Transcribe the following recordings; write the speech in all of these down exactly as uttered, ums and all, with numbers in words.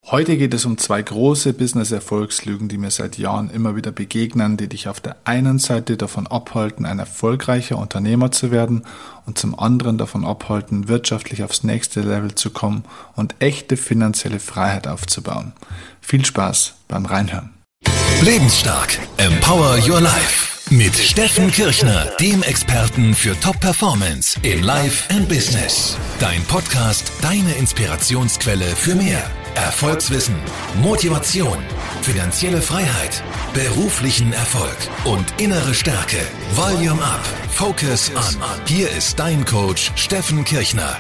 Heute geht es um zwei große Business-Erfolgslügen, die mir seit Jahren immer wieder begegnen, die dich auf der einen Seite davon abhalten, ein erfolgreicher Unternehmer zu werden und zum anderen davon abhalten, wirtschaftlich aufs nächste Level zu kommen und echte finanzielle Freiheit aufzubauen. Viel Spaß beim Reinhören. Lebensstark. Empower Your Life. Mit Steffen Kirchner, dem Experten für Top-Performance in Life and Business. Dein Podcast, deine Inspirationsquelle für mehr Erfolgswissen, Motivation, finanzielle Freiheit, beruflichen Erfolg und innere Stärke. Volume up, focus on. Hier ist dein Coach Steffen Kirchner.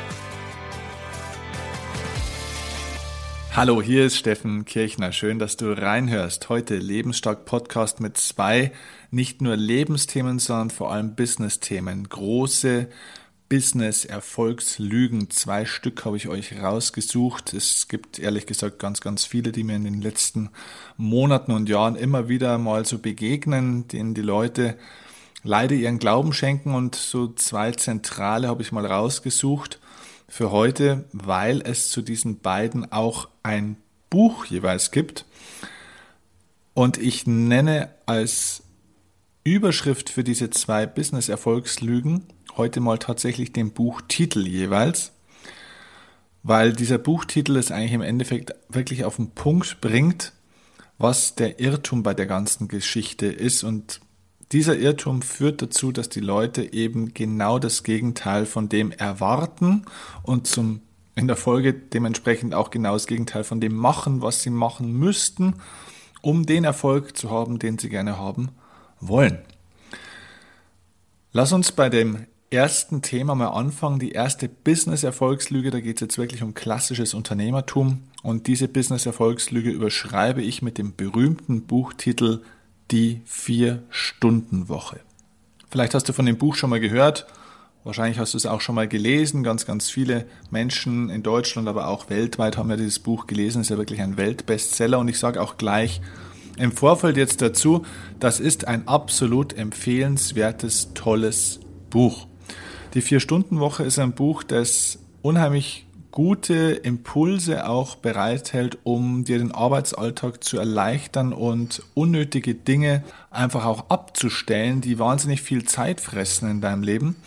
Hallo, hier ist Steffen Kirchner. Schön, dass du reinhörst. Heute Lebensstark Podcast mit zwei, nicht nur Lebensthemen, sondern vor allem Business-Themen. Große Business-Erfolgslügen. Zwei Stück habe ich euch rausgesucht. Es gibt ehrlich gesagt ganz, ganz viele, die mir in den letzten Monaten und Jahren immer wieder mal so begegnen, denen die Leute leider ihren Glauben schenken. Und so zwei zentrale habe ich mal rausgesucht für heute, weil es zu diesen beiden auch ein Buch jeweils gibt. Und ich nenne als Überschrift für diese zwei Business-Erfolgslügen heute mal tatsächlich den Buchtitel jeweils, weil dieser Buchtitel es eigentlich im Endeffekt wirklich auf den Punkt bringt, was der Irrtum bei der ganzen Geschichte ist. Und dieser Irrtum führt dazu, dass die Leute eben genau das Gegenteil von dem erwarten und zum in der Folge dementsprechend auch genau das Gegenteil von dem machen, was sie machen müssten, um den Erfolg zu haben, den sie gerne haben wollen. Lass uns bei dem ersten Thema mal anfangen, die erste Business-Erfolgslüge. Da geht es jetzt wirklich um klassisches Unternehmertum und diese Business-Erfolgslüge überschreibe ich mit dem berühmten Buchtitel Die Vier-Stunden-Woche. Vielleicht hast du von dem Buch schon mal gehört, wahrscheinlich hast du es auch schon mal gelesen. Ganz, ganz viele Menschen in Deutschland, aber auch weltweit haben ja dieses Buch gelesen. Es ist ja wirklich ein Weltbestseller und ich sage auch gleich im Vorfeld jetzt dazu, das ist ein absolut empfehlenswertes, tolles Buch. Die Vier-Stunden-Woche ist ein Buch, das unheimlich gute Impulse auch bereithält, um dir den Arbeitsalltag zu erleichtern und unnötige Dinge einfach auch abzustellen, die wahnsinnig viel Zeit fressen in deinem Leben.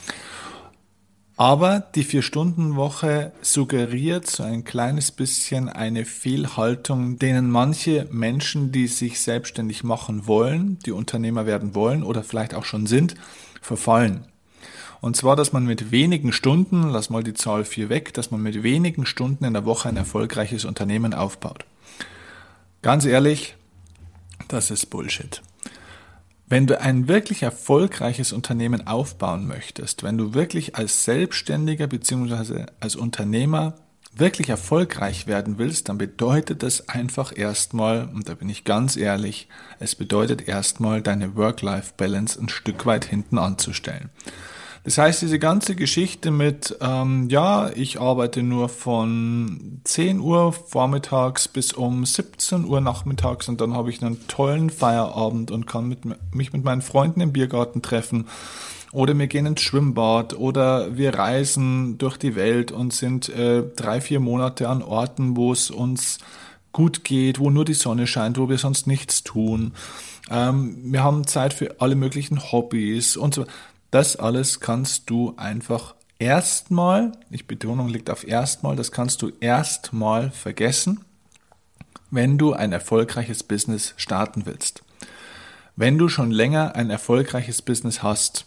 Aber die Vier-Stunden-Woche suggeriert so ein kleines bisschen eine Fehlhaltung, denen manche Menschen, die sich selbstständig machen wollen, die Unternehmer werden wollen oder vielleicht auch schon sind, verfallen. Und zwar, dass man mit wenigen Stunden, lass mal die Zahl vier weg, dass man mit wenigen Stunden in der Woche ein erfolgreiches Unternehmen aufbaut. Ganz ehrlich, das ist Bullshit. Wenn du ein wirklich erfolgreiches Unternehmen aufbauen möchtest, wenn du wirklich als Selbstständiger bzw. als Unternehmer wirklich erfolgreich werden willst, dann bedeutet das einfach erstmal, und da bin ich ganz ehrlich, es bedeutet erstmal, deine Work-Life-Balance ein Stück weit hinten anzustellen. Das heißt, diese ganze Geschichte mit, ähm, ja, ich arbeite nur von zehn Uhr vormittags bis um siebzehn Uhr nachmittags und dann habe ich einen tollen Feierabend und kann mit, mich mit meinen Freunden im Biergarten treffen oder wir gehen ins Schwimmbad oder wir reisen durch die Welt und sind äh, drei, vier Monate an Orten, wo es uns gut geht, wo nur die Sonne scheint, wo wir sonst nichts tun. Ähm, wir haben Zeit für alle möglichen Hobbys und so. Das alles kannst du einfach erstmal, ich Betonung liegt auf erstmal, das kannst du erstmal vergessen, wenn du ein erfolgreiches Business starten willst. Wenn du schon länger ein erfolgreiches Business hast,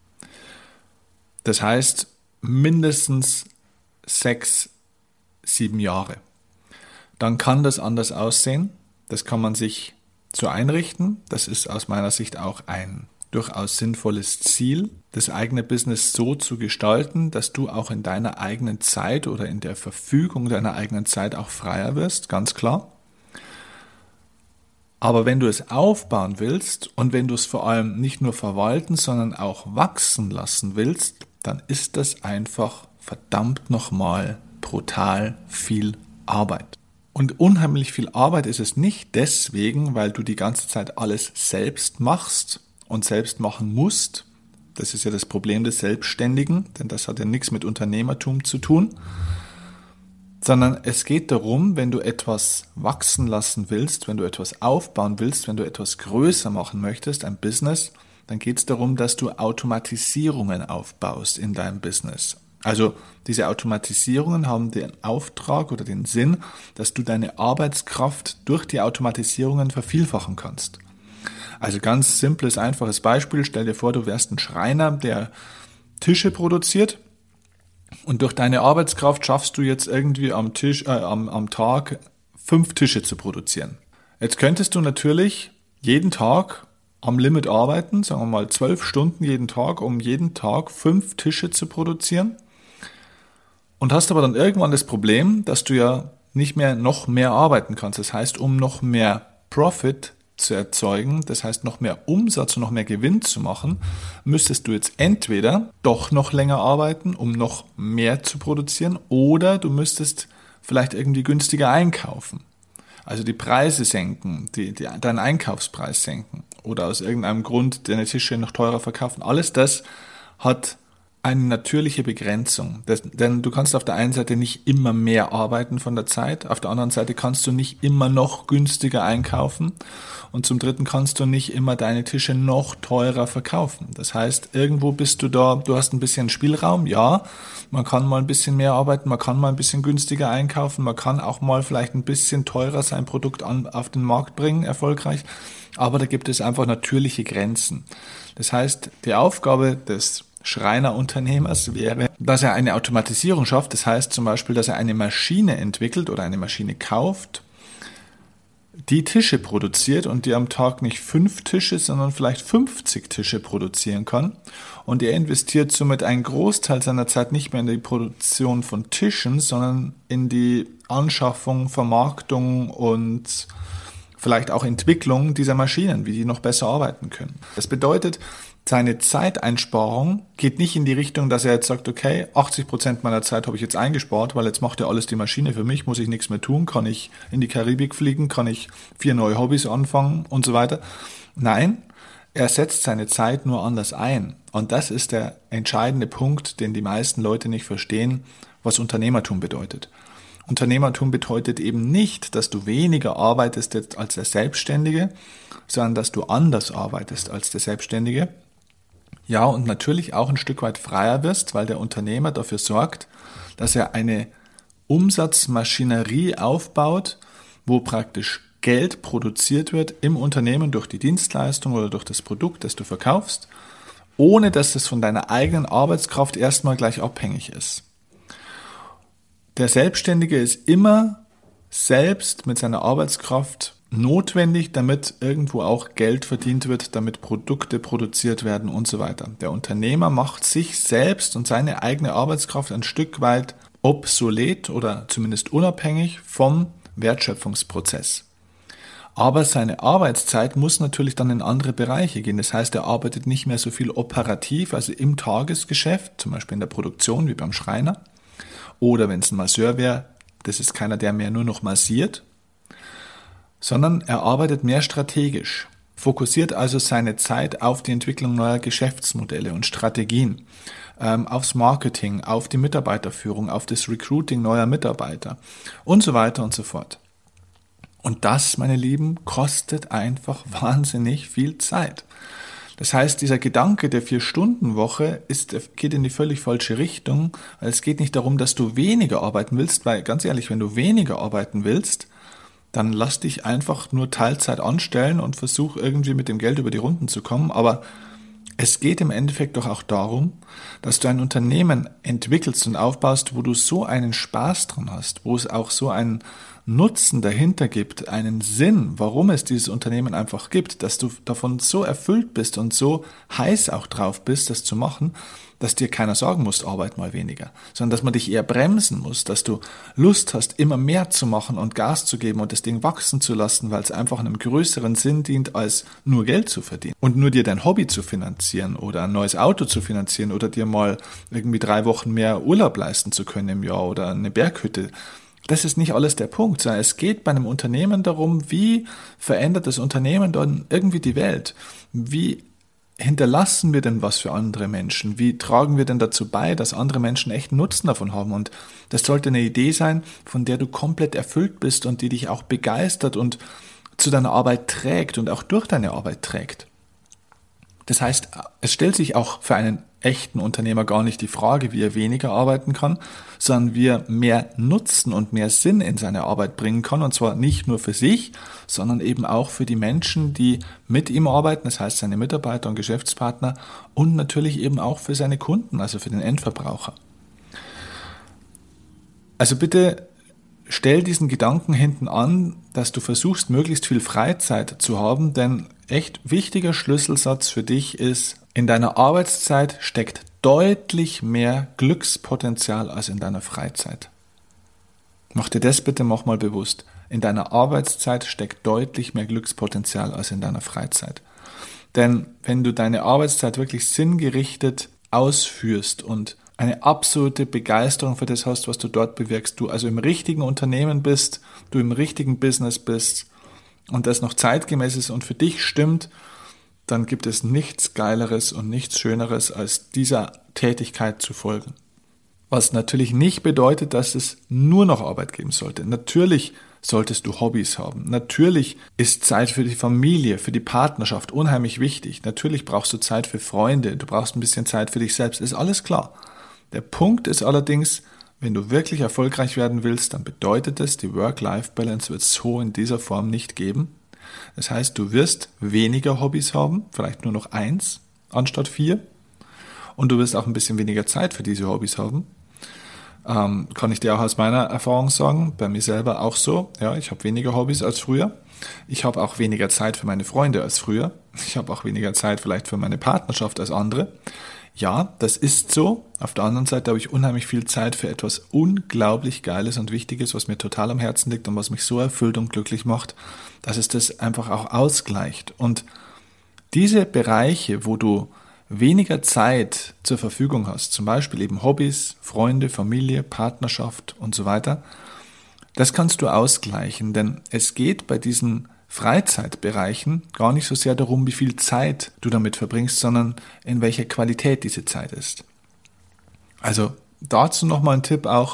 das heißt mindestens sechs, sieben Jahre, dann kann das anders aussehen. Das kann man sich so einrichten. Das ist aus meiner Sicht auch ein durchaus sinnvolles Ziel, das eigene Business so zu gestalten, dass du auch in deiner eigenen Zeit oder in der Verfügung deiner eigenen Zeit auch freier wirst, ganz klar. Aber wenn du es aufbauen willst und wenn du es vor allem nicht nur verwalten, sondern auch wachsen lassen willst, dann ist das einfach verdammt nochmal brutal viel Arbeit. Und unheimlich viel Arbeit ist es nicht deswegen, weil du die ganze Zeit alles selbst machst und selbst machen musst. Das ist ja das Problem des Selbstständigen, denn das hat ja nichts mit Unternehmertum zu tun. sondern es geht darum, wenn du etwas wachsen lassen willst, wenn du etwas aufbauen willst, wenn du etwas größer machen möchtest, ein Business, dann geht es darum, dass du Automatisierungen aufbaust in deinem Business. Also diese Automatisierungen haben den Auftrag oder den Sinn, dass du deine Arbeitskraft durch die Automatisierungen vervielfachen kannst. Also ganz simples, einfaches Beispiel, stell dir vor, du wärst ein Schreiner, der Tische produziert. Und durch deine Arbeitskraft schaffst du jetzt irgendwie am Tisch, äh, am, am Tag fünf Tische zu produzieren. Jetzt könntest du natürlich jeden Tag am Limit arbeiten, sagen wir mal zwölf Stunden jeden Tag, um jeden Tag fünf Tische zu produzieren. Und hast aber dann irgendwann das Problem, dass du ja nicht mehr noch mehr arbeiten kannst. Das heißt, um noch mehr Profit zu erzeugen, das heißt noch mehr Umsatz und noch mehr Gewinn zu machen, müsstest du jetzt entweder doch noch länger arbeiten, um noch mehr zu produzieren, oder du müsstest vielleicht irgendwie günstiger einkaufen. Also die Preise senken, die, die, deinen Einkaufspreis senken oder aus irgendeinem Grund deine Tische noch teurer verkaufen. Alles das hat eine natürliche Begrenzung. Das, denn du kannst auf der einen Seite nicht immer mehr arbeiten von der Zeit, auf der anderen Seite kannst du nicht immer noch günstiger einkaufen und zum dritten kannst du nicht immer deine Tische noch teurer verkaufen. Das heißt, irgendwo bist du da, du hast ein bisschen Spielraum, ja, man kann mal ein bisschen mehr arbeiten, man kann mal ein bisschen günstiger einkaufen, man kann auch mal vielleicht ein bisschen teurer sein Produkt an, auf den Markt bringen, erfolgreich, aber da gibt es einfach natürliche Grenzen. Das heißt, die Aufgabe des Schreinerunternehmers wäre, dass er eine Automatisierung schafft. Das heißt zum Beispiel, dass er eine Maschine entwickelt oder eine Maschine kauft, die Tische produziert und die am Tag nicht fünf Tische, sondern vielleicht fünfzig Tische produzieren kann. Und er investiert somit einen Großteil seiner Zeit nicht mehr in die Produktion von Tischen, sondern in die Anschaffung, Vermarktung und vielleicht auch Entwicklung dieser Maschinen, wie die noch besser arbeiten können. Das bedeutet, seine Zeiteinsparung geht nicht in die Richtung, dass er jetzt sagt, okay, achtzig Prozent meiner Zeit habe ich jetzt eingespart, weil jetzt macht ja alles die Maschine für mich, muss ich nichts mehr tun, kann ich in die Karibik fliegen, kann ich vier neue Hobbys anfangen und so weiter. Nein, er setzt seine Zeit nur anders ein. Und das ist der entscheidende Punkt, den die meisten Leute nicht verstehen, was Unternehmertum bedeutet. Unternehmertum bedeutet eben nicht, dass du weniger arbeitest jetzt als der Selbstständige, sondern dass du anders arbeitest als der Selbstständige. Ja, und natürlich auch ein Stück weit freier wirst, weil der Unternehmer dafür sorgt, dass er eine Umsatzmaschinerie aufbaut, wo praktisch Geld produziert wird im Unternehmen durch die Dienstleistung oder durch das Produkt, das du verkaufst, ohne dass es von deiner eigenen Arbeitskraft erstmal gleich abhängig ist. Der Selbstständige ist immer selbst mit seiner Arbeitskraft notwendig, damit irgendwo auch Geld verdient wird, damit Produkte produziert werden und so weiter. Der Unternehmer macht sich selbst und seine eigene Arbeitskraft ein Stück weit obsolet oder zumindest unabhängig vom Wertschöpfungsprozess. Aber seine Arbeitszeit muss natürlich dann in andere Bereiche gehen. Das heißt, er arbeitet nicht mehr so viel operativ, also im Tagesgeschäft, zum Beispiel in der Produktion wie beim Schreiner. Oder wenn es ein Masseur wäre, das ist keiner, der mehr nur noch massiert, sondern er arbeitet mehr strategisch, fokussiert also seine Zeit auf die Entwicklung neuer Geschäftsmodelle und Strategien, ähm, aufs Marketing, auf die Mitarbeiterführung, auf das Recruiting neuer Mitarbeiter und so weiter und so fort. Und das, meine Lieben, kostet einfach wahnsinnig viel Zeit. Das heißt, dieser Gedanke der Vier-Stunden-Woche ist, geht in die völlig falsche Richtung, weil es geht nicht darum, dass du weniger arbeiten willst, weil ganz ehrlich, wenn du weniger arbeiten willst, dann lass dich einfach nur Teilzeit anstellen und versuch irgendwie mit dem Geld über die Runden zu kommen. Aber es geht im Endeffekt doch auch darum, dass du ein Unternehmen entwickelst und aufbaust, wo du so einen Spaß dran hast, wo es auch so einen Nutzen dahinter gibt, einen Sinn, warum es dieses Unternehmen einfach gibt, dass du davon so erfüllt bist und so heiß auch drauf bist, das zu machen, dass dir keiner sagen muss, arbeit mal weniger, sondern dass man dich eher bremsen muss, dass du Lust hast, immer mehr zu machen und Gas zu geben und das Ding wachsen zu lassen, weil es einfach einem größeren Sinn dient, als nur Geld zu verdienen und nur dir dein Hobby zu finanzieren oder ein neues Auto zu finanzieren oder dir mal irgendwie drei Wochen mehr Urlaub leisten zu können im Jahr oder eine Berghütte. Das ist nicht alles der Punkt, sondern es geht bei einem Unternehmen darum, wie verändert das Unternehmen dann irgendwie die Welt? Wie hinterlassen wir denn was für andere Menschen? Wie tragen wir denn dazu bei, dass andere Menschen echt Nutzen davon haben? Und das sollte eine Idee sein, von der du komplett erfüllt bist und die dich auch begeistert und zu deiner Arbeit trägt und auch durch deine Arbeit trägt. Das heißt, es stellt sich auch für einen echten Unternehmer gar nicht die Frage, wie er weniger arbeiten kann, sondern wie er mehr Nutzen und mehr Sinn in seine Arbeit bringen kann, und zwar nicht nur für sich, sondern eben auch für die Menschen, die mit ihm arbeiten, das heißt seine Mitarbeiter und Geschäftspartner, und natürlich eben auch für seine Kunden, also für den Endverbraucher. Also bitte stell diesen Gedanken hinten an, dass du versuchst, möglichst viel Freizeit zu haben, denn echt wichtiger Schlüsselsatz für dich ist, in deiner Arbeitszeit steckt deutlich mehr Glückspotenzial als in deiner Freizeit. Mach dir das bitte noch mal bewusst. In deiner Arbeitszeit steckt deutlich mehr Glückspotenzial als in deiner Freizeit. Denn wenn du deine Arbeitszeit wirklich sinngerichtet ausführst und eine absolute Begeisterung für das hast, was du dort bewirkst, du also im richtigen Unternehmen bist, du im richtigen Business bist und das noch zeitgemäß ist und für dich stimmt, dann gibt es nichts Geileres und nichts Schöneres, als dieser Tätigkeit zu folgen. Was natürlich nicht bedeutet, dass es nur noch Arbeit geben sollte. Natürlich solltest du Hobbys haben. Natürlich ist Zeit für die Familie, für die Partnerschaft unheimlich wichtig. Natürlich brauchst du Zeit für Freunde, du brauchst ein bisschen Zeit für dich selbst, ist alles klar. Der Punkt ist allerdings, wenn du wirklich erfolgreich werden willst, dann bedeutet es, die Work-Life-Balance wird es so in dieser Form nicht geben. Das heißt, du wirst weniger Hobbys haben, vielleicht nur noch eins anstatt vier. Und du wirst auch ein bisschen weniger Zeit für diese Hobbys haben. Ähm, kann ich dir auch aus meiner Erfahrung sagen, bei mir selber auch so. Ja, ich habe weniger Hobbys als früher. Ich habe auch weniger Zeit für meine Freunde als früher. Ich habe auch weniger Zeit vielleicht für meine Partnerschaft als andere. Ja, das ist so. Auf der anderen Seite habe ich unheimlich viel Zeit für etwas unglaublich Geiles und Wichtiges, was mir total am Herzen liegt und was mich so erfüllt und glücklich macht, dass es das einfach auch ausgleicht. Und diese Bereiche, wo du weniger Zeit zur Verfügung hast, zum Beispiel eben Hobbys, Freunde, Familie, Partnerschaft und so weiter, das kannst du ausgleichen, denn es geht bei diesen Freizeitbereichen gar nicht so sehr darum, wie viel Zeit du damit verbringst, sondern in welcher Qualität diese Zeit ist. Also dazu nochmal ein Tipp auch,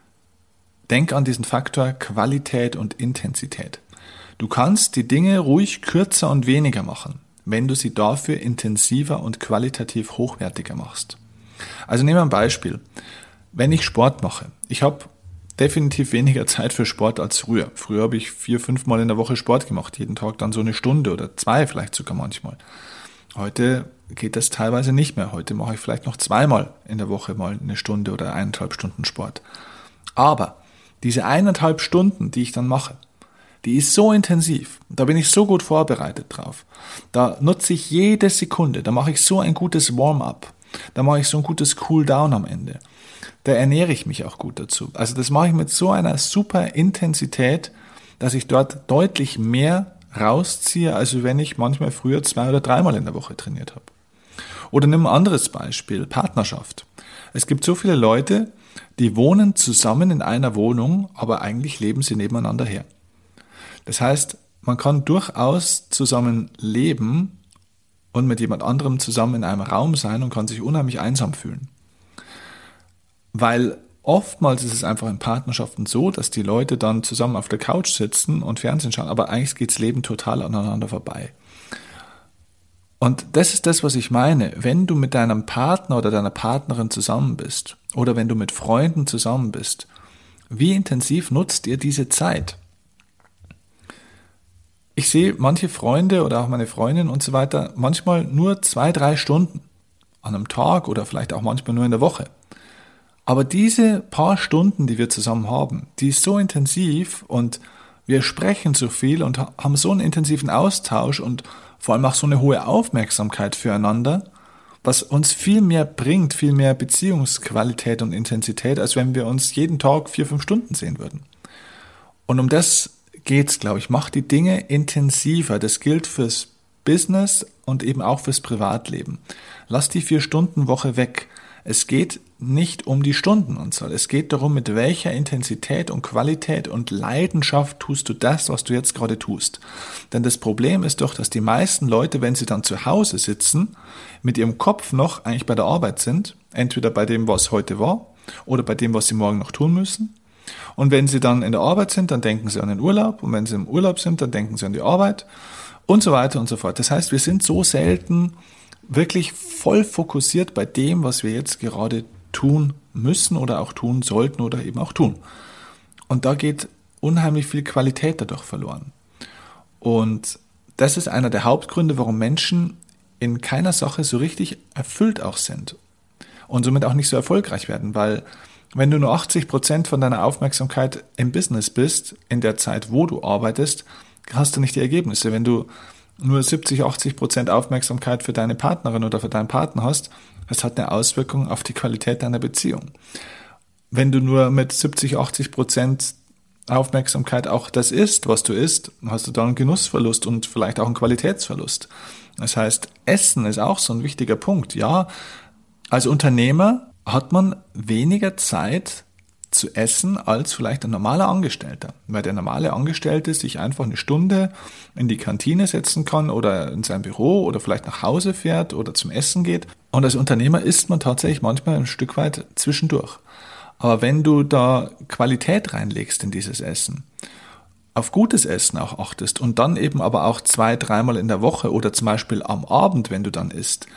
denk an diesen Faktor Qualität und Intensität. Du kannst die Dinge ruhig kürzer und weniger machen, wenn du sie dafür intensiver und qualitativ hochwertiger machst. Also nehmen wir ein Beispiel. Wenn ich Sport mache, ich habe definitiv weniger Zeit für Sport als früher. Früher habe ich vier, fünf Mal in der Woche Sport gemacht, jeden Tag dann so eine Stunde oder zwei vielleicht sogar manchmal. Heute geht das teilweise nicht mehr. Heute mache ich vielleicht noch zweimal in der Woche mal eine Stunde oder eineinhalb Stunden Sport. Aber diese eineinhalb Stunden, die ich dann mache, die ist so intensiv, da bin ich so gut vorbereitet drauf. Da nutze ich jede Sekunde, da mache ich so ein gutes Warm-up, da mache ich so ein gutes Cool-Down am Ende. Da ernähre ich mich auch gut dazu. Also das mache ich mit so einer super Intensität, dass ich dort deutlich mehr rausziehe, als wenn ich manchmal früher zwei oder dreimal in der Woche trainiert habe. Oder nimm ein anderes Beispiel, Partnerschaft. Es gibt so viele Leute, die wohnen zusammen in einer Wohnung, aber eigentlich leben sie nebeneinander her. Das heißt, man kann durchaus zusammen leben und mit jemand anderem zusammen in einem Raum sein und kann sich unheimlich einsam fühlen. Weil oftmals ist es einfach in Partnerschaften so, dass die Leute dann zusammen auf der Couch sitzen und Fernsehen schauen, aber eigentlich geht das Leben total aneinander vorbei. Und das ist das, was ich meine. Wenn du mit deinem Partner oder deiner Partnerin zusammen bist oder wenn du mit Freunden zusammen bist, wie intensiv nutzt ihr diese Zeit? Ich sehe manche Freunde oder auch meine Freundin und so weiter manchmal nur zwei, drei Stunden an einem Tag oder vielleicht auch manchmal nur in der Woche. Aber diese paar Stunden, die wir zusammen haben, die ist so intensiv und wir sprechen so viel und haben so einen intensiven Austausch und vor allem auch so eine hohe Aufmerksamkeit füreinander, was uns viel mehr bringt, viel mehr Beziehungsqualität und Intensität, als wenn wir uns jeden Tag vier, fünf Stunden sehen würden. Und um das geht's, glaube ich. Mach die Dinge intensiver. Das gilt fürs Business und eben auch fürs Privatleben. Lass die Vier-Stunden-Woche weg. Es geht nicht um die Stundenanzahl. Es geht darum, mit welcher Intensität und Qualität und Leidenschaft tust du das, was du jetzt gerade tust. Denn das Problem ist doch, dass die meisten Leute, wenn sie dann zu Hause sitzen, mit ihrem Kopf noch eigentlich bei der Arbeit sind. Entweder bei dem, was heute war, oder bei dem, was sie morgen noch tun müssen. Und wenn sie dann in der Arbeit sind, dann denken sie an den Urlaub. Und wenn sie im Urlaub sind, dann denken sie an die Arbeit. Und so weiter und so fort. Das heißt, wir sind so selten wirklich voll fokussiert bei dem, was wir jetzt gerade tun müssen oder auch tun sollten oder eben auch tun. Und da geht unheimlich viel Qualität dadurch verloren. Und das ist einer der Hauptgründe, warum Menschen in keiner Sache so richtig erfüllt auch sind und somit auch nicht so erfolgreich werden, weil wenn du nur achtzig Prozent von deiner Aufmerksamkeit im Business bist, in der Zeit, wo du arbeitest, hast du nicht die Ergebnisse. Wenn du nur siebzig, achtzig Prozent Aufmerksamkeit für deine Partnerin oder für deinen Partner hast, das hat eine Auswirkung auf die Qualität deiner Beziehung. Wenn du nur mit siebzig, achtzig Prozent Aufmerksamkeit auch das isst, was du isst, hast du dann einen Genussverlust und vielleicht auch einen Qualitätsverlust. Das heißt, Essen ist auch so ein wichtiger Punkt. Ja, als Unternehmer hat man weniger Zeit zu essen als vielleicht ein normaler Angestellter, weil der normale Angestellte sich einfach eine Stunde in die Kantine setzen kann oder in sein Büro oder vielleicht nach Hause fährt oder zum Essen geht. Und als Unternehmer isst man tatsächlich manchmal ein Stück weit zwischendurch. Aber wenn du da Qualität reinlegst in dieses Essen, auf gutes Essen auch achtest und dann eben aber auch zwei, dreimal in der Woche oder zum Beispiel am Abend, wenn du dann isst,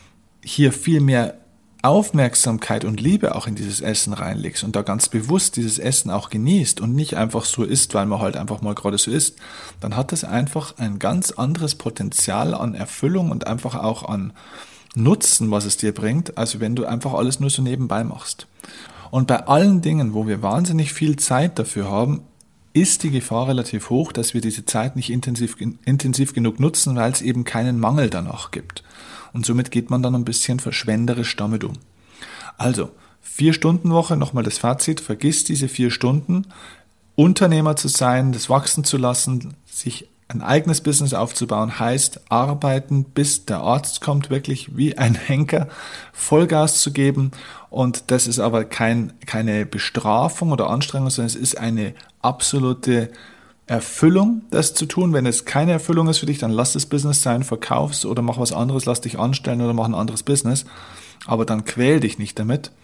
hier viel mehr Aufmerksamkeit und Liebe auch in dieses Essen reinlegst und da ganz bewusst dieses Essen auch genießt und nicht einfach so isst, weil man halt einfach mal gerade so isst, dann hat das einfach ein ganz anderes Potenzial an Erfüllung und einfach auch an Nutzen, was es dir bringt, als wenn du einfach alles nur so nebenbei machst. Und bei allen Dingen, wo wir wahnsinnig viel Zeit dafür haben, ist die Gefahr relativ hoch, dass wir diese Zeit nicht intensiv, intensiv genug nutzen, weil es eben keinen Mangel danach gibt. Und somit geht man dann ein bisschen verschwenderisch damit um. Also, vier Stunden Woche, nochmal das Fazit, vergiss diese vier Stunden, Unternehmer zu sein, das wachsen zu lassen, sich ein eigenes Business aufzubauen, heißt arbeiten, bis der Arzt kommt, wirklich wie ein Henker, Vollgas zu geben. Und das ist aber kein, keine Bestrafung oder Anstrengung, sondern es ist eine absolute Erfüllung, das zu tun. Wenn es keine Erfüllung ist für dich, dann lass das Business sein, verkauf's oder mach was anderes, lass dich anstellen oder mach ein anderes Business. Aber dann quäl dich nicht damit.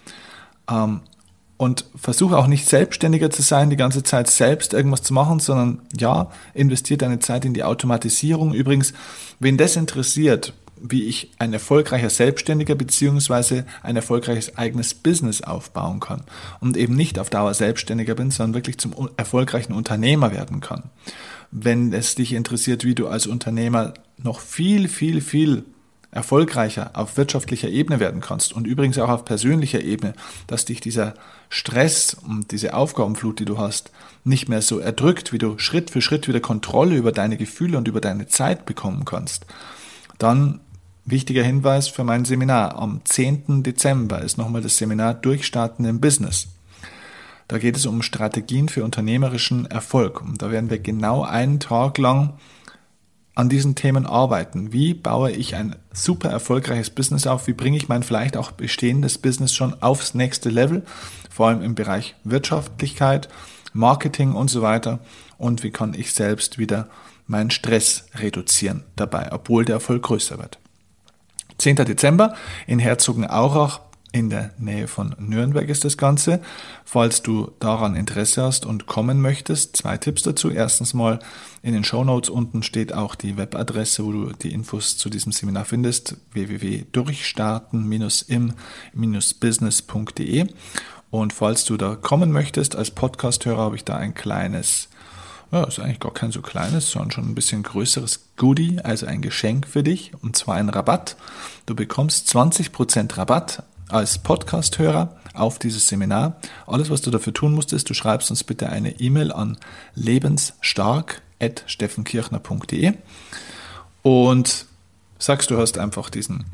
Und versuche auch nicht selbstständiger zu sein, die ganze Zeit selbst irgendwas zu machen, sondern ja, investier deine Zeit in die Automatisierung. Übrigens, wen das interessiert, wie ich ein erfolgreicher Selbstständiger beziehungsweise ein erfolgreiches eigenes Business aufbauen kann und eben nicht auf Dauer Selbstständiger bin, sondern wirklich zum erfolgreichen Unternehmer werden kann. Wenn es dich interessiert, wie du als Unternehmer noch viel, viel, viel erfolgreicher auf wirtschaftlicher Ebene werden kannst und übrigens auch auf persönlicher Ebene, dass dich dieser Stress und diese Aufgabenflut, die du hast, nicht mehr so erdrückt, wie du Schritt für Schritt wieder Kontrolle über deine Gefühle und über deine Zeit bekommen kannst, dann wichtiger Hinweis für mein Seminar. Am zehnten Dezember ist nochmal das Seminar Durchstarten im Business. Da geht es um Strategien für unternehmerischen Erfolg. Und da werden wir genau einen Tag lang an diesen Themen arbeiten. Wie baue ich ein super erfolgreiches Business auf? Wie bringe ich mein vielleicht auch bestehendes Business schon aufs nächste Level? Vor allem im Bereich Wirtschaftlichkeit, Marketing und so weiter. Und wie kann ich selbst wieder meinen Stress reduzieren dabei, obwohl der Erfolg größer wird. zehnten Dezember in Herzogenaurach in der Nähe von Nürnberg ist das Ganze. Falls du daran Interesse hast und kommen möchtest, zwei Tipps dazu. Erstens mal, in den Shownotes unten steht auch die Webadresse, wo du die Infos zu diesem Seminar findest, w w w punkt durchstarten im business punkt de. Und falls du da kommen möchtest, als Podcast-Hörer habe ich da ein kleines, ja, ist eigentlich gar kein so kleines, sondern schon ein bisschen größeres Goodie, also ein Geschenk für dich, und zwar ein Rabatt. Du bekommst zwanzig Prozent Rabatt als Podcast-Hörer auf dieses Seminar. Alles, was du dafür tun musst, ist, du schreibst uns bitte eine E-Mail an lebensstark at steffenkirchner punkt de und sagst, du hast einfach diesen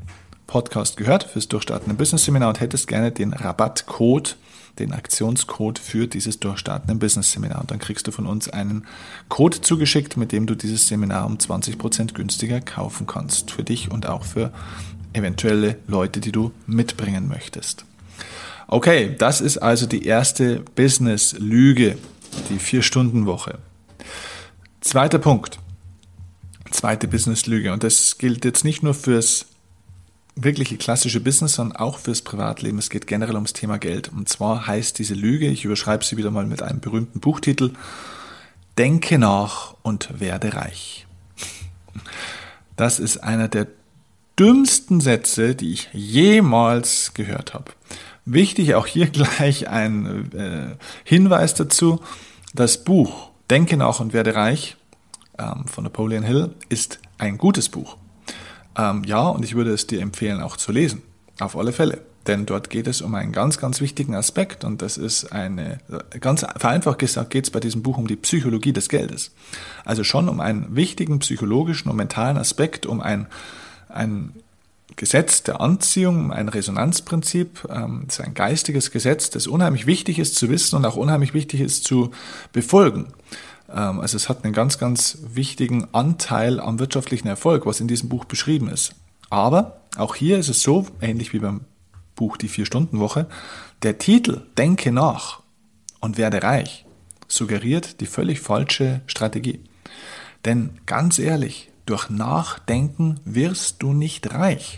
Podcast gehört, fürs Durchstarten im Business Seminar und hättest gerne den Rabattcode, den Aktionscode für dieses Durchstarten im Business Seminar. Und dann kriegst du von uns einen Code zugeschickt, mit dem du dieses Seminar um zwanzig Prozent günstiger kaufen kannst. Für dich und auch für eventuelle Leute, die du mitbringen möchtest. Okay, das ist also die erste Business-Lüge, die Vier-Stunden-Woche. Zweiter Punkt, zweite Business-Lüge. Und das gilt jetzt nicht nur fürs wirkliche klassische Business, sondern auch fürs Privatleben. Es geht generell ums Thema Geld. Und zwar heißt diese Lüge, ich überschreibe sie wieder mal mit einem berühmten Buchtitel, Denke nach und werde reich. Das ist einer der dümmsten Sätze, die ich jemals gehört habe. Wichtig auch hier gleich ein äh, Hinweis dazu. Das Buch Denke nach und werde reich ähm, von Napoleon Hill ist ein gutes Buch. Ähm, ja, und ich würde es dir empfehlen, auch zu lesen. Auf alle Fälle. Denn dort geht es um einen ganz, ganz wichtigen Aspekt und das ist eine, ganz vereinfacht gesagt, geht es bei diesem Buch um die Psychologie des Geldes. Also schon um einen wichtigen psychologischen und mentalen Aspekt, um ein, ein Gesetz der Anziehung, ein Resonanzprinzip. Ähm, das ist ein geistiges Gesetz, das unheimlich wichtig ist zu wissen und auch unheimlich wichtig ist zu befolgen. Also es hat einen ganz, ganz wichtigen Anteil am wirtschaftlichen Erfolg, was in diesem Buch beschrieben ist. Aber auch hier ist es so, ähnlich wie beim Buch Die Vier-Stunden-Woche, der Titel Denke nach und werde reich suggeriert die völlig falsche Strategie. Denn ganz ehrlich, durch Nachdenken wirst du nicht reich.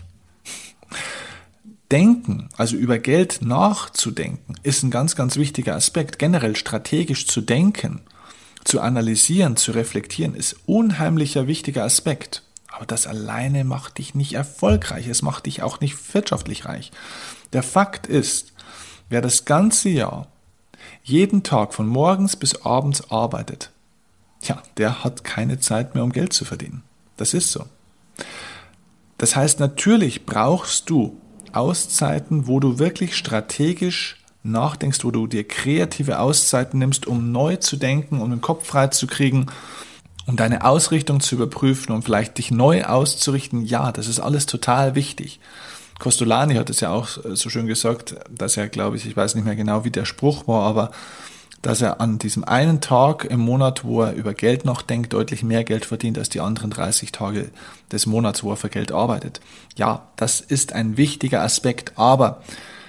Denken, also über Geld nachzudenken, ist ein ganz, ganz wichtiger Aspekt. Generell strategisch zu denken, zu analysieren, zu reflektieren, ist unheimlicher wichtiger Aspekt. Aber das alleine macht dich nicht erfolgreich, es macht dich auch nicht wirtschaftlich reich. Der Fakt ist, wer das ganze Jahr jeden Tag von morgens bis abends arbeitet, ja, der hat keine Zeit mehr, um Geld zu verdienen. Das ist so. Das heißt, natürlich brauchst du Auszeiten, wo du wirklich strategisch nachdenkst, wo du dir kreative Auszeiten nimmst, um neu zu denken, um den Kopf frei zu kriegen, um deine Ausrichtung zu überprüfen, um vielleicht dich neu auszurichten. Ja, das ist alles total wichtig. Costolani hat es ja auch so schön gesagt, dass er, glaube ich, ich weiß nicht mehr genau, wie der Spruch war, aber dass er an diesem einen Tag im Monat, wo er über Geld nachdenkt, deutlich mehr Geld verdient als die anderen dreißig Tage des Monats, wo er für Geld arbeitet. Ja, das ist ein wichtiger Aspekt, aber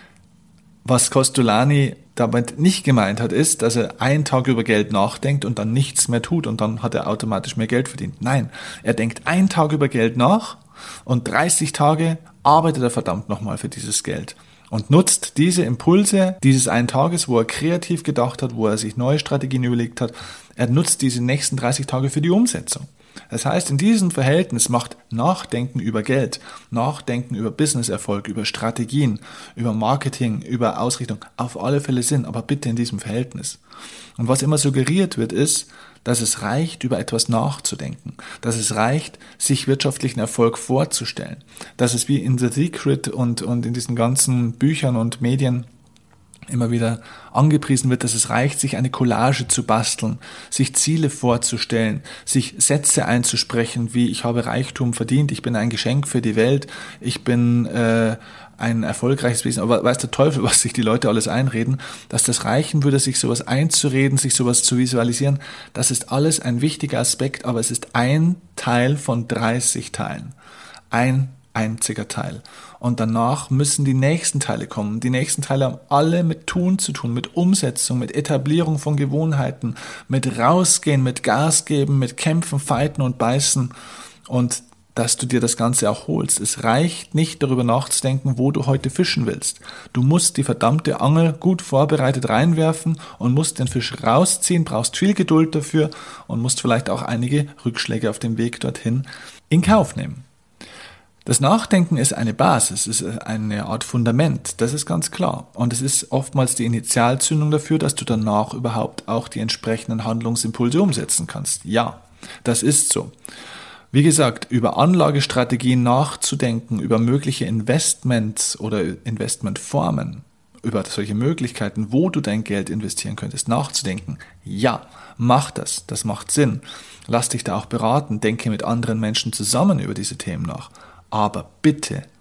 was Costolani damit nicht gemeint hat, ist, dass er einen Tag über Geld nachdenkt und dann nichts mehr tut und dann hat er automatisch mehr Geld verdient. Nein, er denkt einen Tag über Geld nach und dreißig Tage arbeitet er verdammt nochmal für dieses Geld und nutzt diese Impulse dieses einen Tages, wo er kreativ gedacht hat, wo er sich neue Strategien überlegt hat, er nutzt diese nächsten dreißig Tage für die Umsetzung. Das heißt, in diesem Verhältnis macht Nachdenken über Geld, Nachdenken über Businesserfolg, über Strategien, über Marketing, über Ausrichtung auf alle Fälle Sinn, aber bitte in diesem Verhältnis. Und was immer suggeriert wird, ist, dass es reicht, über etwas nachzudenken, dass es reicht, sich wirtschaftlichen Erfolg vorzustellen, dass es wie in The Secret und, und in diesen ganzen Büchern und Medien immer wieder angepriesen wird, dass es reicht, sich eine Collage zu basteln, sich Ziele vorzustellen, sich Sätze einzusprechen, wie ich habe Reichtum verdient, ich bin ein Geschenk für die Welt, ich bin äh, ein erfolgreiches Wesen, aber weiß der Teufel, was sich die Leute alles einreden, dass das reichen würde, sich sowas einzureden, sich sowas zu visualisieren, das ist alles ein wichtiger Aspekt, aber es ist ein Teil von dreißig Teilen. Ein einziger Teil. Und danach müssen die nächsten Teile kommen. Die nächsten Teile haben alle mit Tun zu tun, mit Umsetzung, mit Etablierung von Gewohnheiten, mit Rausgehen, mit Gas geben, mit Kämpfen, Fighten und Beißen und dass du dir das Ganze auch holst. Es reicht nicht, darüber nachzudenken, wo du heute fischen willst. Du musst die verdammte Angel gut vorbereitet reinwerfen und musst den Fisch rausziehen, brauchst viel Geduld dafür und musst vielleicht auch einige Rückschläge auf dem Weg dorthin in Kauf nehmen. Das Nachdenken ist eine Basis, ist eine Art Fundament, das ist ganz klar. Und es ist oftmals die Initialzündung dafür, dass du danach überhaupt auch die entsprechenden Handlungsimpulse umsetzen kannst. Ja, das ist so. Wie gesagt, über Anlagestrategien nachzudenken, über mögliche Investments oder Investmentformen, über solche Möglichkeiten, wo du dein Geld investieren könntest, nachzudenken. Ja, mach das, das macht Sinn. Lass dich da auch beraten, denke mit anderen Menschen zusammen über diese Themen nach. Aber bitte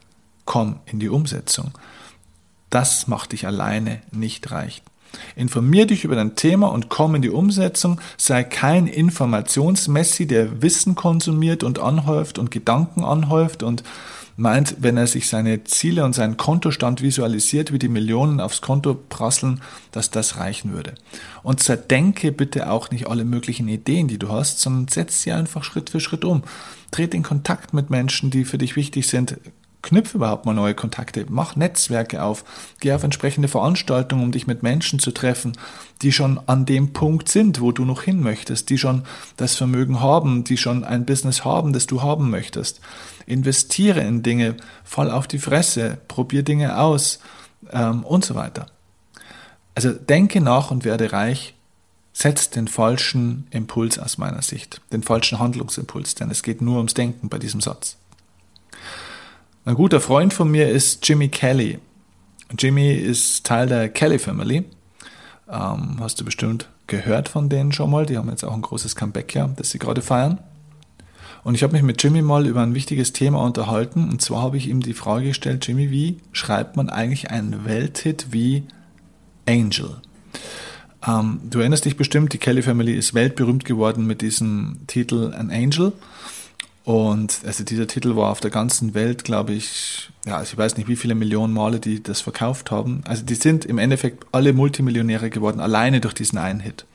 komm in die Umsetzung. Das macht dich alleine nicht reich. Informier dich über dein Thema und komm in die Umsetzung. Sei kein Informationsmessi, der Wissen konsumiert und anhäuft und Gedanken anhäuft und meint, wenn er sich seine Ziele und seinen Kontostand visualisiert, wie die Millionen aufs Konto prasseln, dass das reichen würde. Und zerdenke bitte auch nicht alle möglichen Ideen, die du hast, sondern setz sie einfach Schritt für Schritt um. Tritt in Kontakt mit Menschen, die für dich wichtig sind. Knüpfe überhaupt mal neue Kontakte, mach Netzwerke auf, geh auf entsprechende Veranstaltungen, um dich mit Menschen zu treffen, die schon an dem Punkt sind, wo du noch hin möchtest, die schon das Vermögen haben, die schon ein Business haben, das du haben möchtest. Investiere in Dinge, fall auf die Fresse, probier Dinge aus ähm, und so weiter. Also denke nach und werde reich, setz den falschen Impuls aus meiner Sicht, den falschen Handlungsimpuls, denn es geht nur ums Denken bei diesem Satz. Ein guter Freund von mir ist Jimmy Kelly. Jimmy ist Teil der Kelly Family. Ähm, hast du bestimmt gehört von denen schon mal. Die haben jetzt auch ein großes Comeback, ja, das sie gerade feiern. Und ich habe mich mit Jimmy mal über ein wichtiges Thema unterhalten. Und zwar habe ich ihm die Frage gestellt, Jimmy, wie schreibt man eigentlich einen Welthit wie Angel? Ähm, du erinnerst dich bestimmt, die Kelly Family ist weltberühmt geworden mit diesem Titel An Angel. Und also dieser Titel war auf der ganzen Welt, glaube ich, ja, also ich weiß nicht, wie viele Millionen Male die das verkauft haben. Also die sind im Endeffekt alle Multimillionäre geworden, alleine durch diesen einen Hit.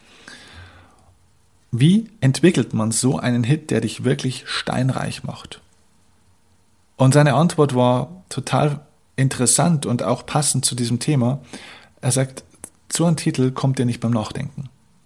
Wie entwickelt man so einen Hit, der dich wirklich steinreich macht? Und seine Antwort war total interessant und auch passend zu diesem Thema. Er sagt, so ein Titel kommt dir nicht beim Nachdenken.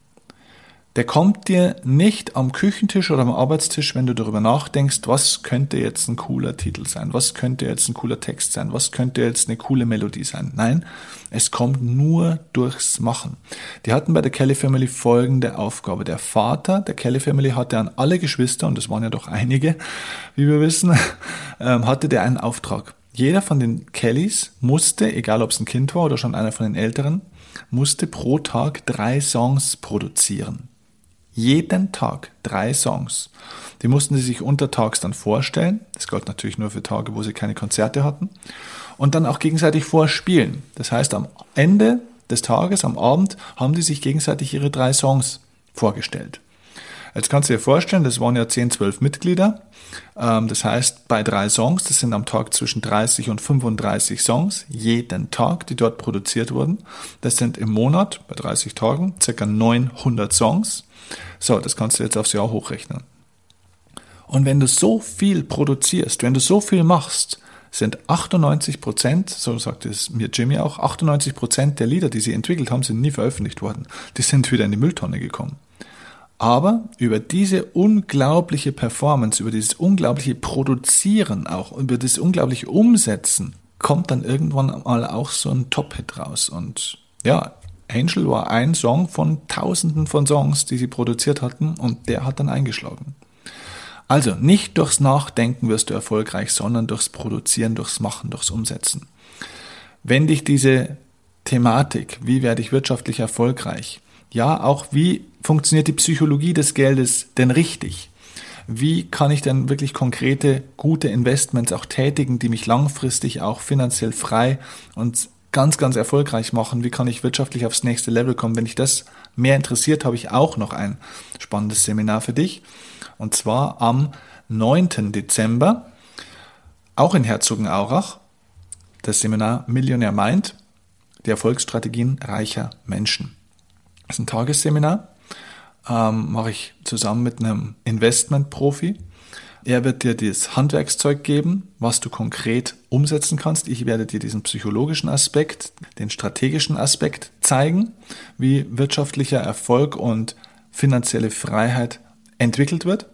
Der kommt dir nicht am Küchentisch oder am Arbeitstisch, wenn du darüber nachdenkst, was könnte jetzt ein cooler Titel sein, was könnte jetzt ein cooler Text sein, was könnte jetzt eine coole Melodie sein. Nein, es kommt nur durchs Machen. Die hatten bei der Kelly Family folgende Aufgabe. Der Vater der Kelly Family hatte an alle Geschwister, und das waren ja doch einige, wie wir wissen, hatte der einen Auftrag. Jeder von den Kellys musste, egal ob es ein Kind war oder schon einer von den Älteren, musste pro Tag drei Songs produzieren. Jeden Tag drei Songs. Die mussten sie sich untertags dann vorstellen. Das galt natürlich nur für Tage, wo sie keine Konzerte hatten. Und dann auch gegenseitig vorspielen. Das heißt, am Ende des Tages, am Abend, haben die sich gegenseitig ihre drei Songs vorgestellt. Jetzt kannst du dir vorstellen, das waren ja zehn, zwölf Mitglieder. Das heißt, bei drei Songs, das sind am Tag zwischen dreißig und fünfunddreißig Songs, jeden Tag, die dort produziert wurden. Das sind im Monat, bei dreißig Tagen, ca. neunhundert Songs. So, das kannst du jetzt aufs Jahr hochrechnen. Und wenn du so viel produzierst, wenn du so viel machst, sind achtundneunzig Prozent, so sagt es mir Jimmy auch, achtundneunzig Prozent der Lieder, die sie entwickelt haben, sind nie veröffentlicht worden. Die sind wieder in die Mülltonne gekommen. Aber über diese unglaubliche Performance, über dieses unglaubliche Produzieren auch, über das unglaubliche Umsetzen, kommt dann irgendwann mal auch so ein Top-Hit raus. Und ja, Angel war ein Song von Tausenden von Songs, die sie produziert hatten, und der hat dann eingeschlagen. Also nicht durchs Nachdenken wirst du erfolgreich, sondern durchs Produzieren, durchs Machen, durchs Umsetzen. Wenn dich diese Thematik, wie werde ich wirtschaftlich erfolgreich, ja auch wie funktioniert die Psychologie des Geldes denn richtig, wie kann ich denn wirklich konkrete, gute Investments auch tätigen, die mich langfristig auch finanziell frei und ganz, ganz erfolgreich machen, wie kann ich wirtschaftlich aufs nächste Level kommen. Wenn dich das mehr interessiert, habe ich auch noch ein spannendes Seminar für dich. Und zwar am neunten Dezember, auch in Herzogenaurach, das Seminar Millionaire Mind, die Erfolgsstrategien reicher Menschen. Das ist ein Tagesseminar, ähm, mache ich zusammen mit einem Investmentprofi. Er wird dir das Handwerkszeug geben, was du konkret umsetzen kannst. Ich werde dir diesen psychologischen Aspekt, den strategischen Aspekt zeigen, wie wirtschaftlicher Erfolg und finanzielle Freiheit entwickelt wird.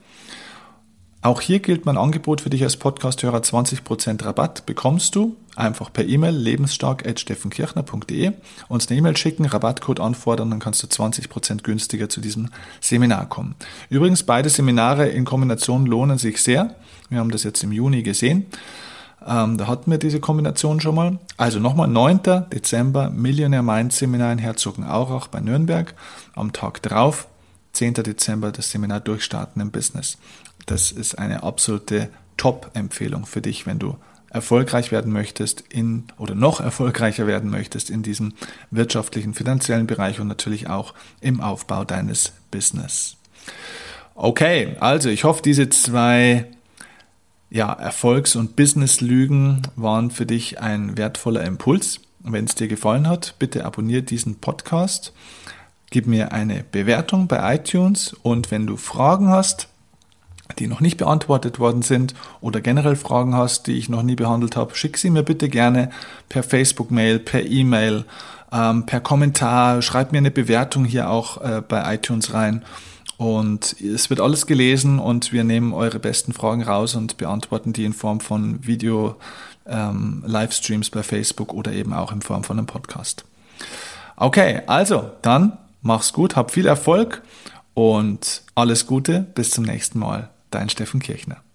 Auch hier gilt mein Angebot für dich als Podcast-Hörer. Zwanzig Prozent Rabatt bekommst du einfach per E-Mail lebensstark at steffenkirchner punkt de, uns eine E-Mail schicken, Rabattcode anfordern, dann kannst du zwanzig Prozent günstiger zu diesem Seminar kommen. Übrigens, beide Seminare in Kombination lohnen sich sehr. Wir haben das jetzt im Juni gesehen. Ähm, da hatten wir diese Kombination schon mal. Also nochmal, neunten Dezember, Millionaire Mind Seminar in Herzogenaurach bei Nürnberg. Am Tag drauf, zehnten Dezember, das Seminar Durchstarten im Business. Das ist eine absolute Top-Empfehlung für dich, wenn du erfolgreich werden möchtest in oder noch erfolgreicher werden möchtest in diesem wirtschaftlichen, finanziellen Bereich und natürlich auch im Aufbau deines Business. Okay, also ich hoffe, diese zwei ja, Erfolgs- und Business-Lügen waren für dich ein wertvoller Impuls. Wenn es dir gefallen hat, bitte abonniere diesen Podcast, gib mir eine Bewertung bei iTunes und wenn du Fragen hast, die noch nicht beantwortet worden sind oder generell Fragen hast, die ich noch nie behandelt habe, schick sie mir bitte gerne per Facebook-Mail, per E-Mail, ähm, per Kommentar, schreib mir eine Bewertung hier auch äh, bei iTunes rein. Und es wird alles gelesen und wir nehmen eure besten Fragen raus und beantworten die in Form von Video, ähm, Livestreams bei Facebook oder eben auch in Form von einem Podcast. Okay, also dann mach's gut, hab viel Erfolg und alles Gute, bis zum nächsten Mal. Dein Steffen Kirchner.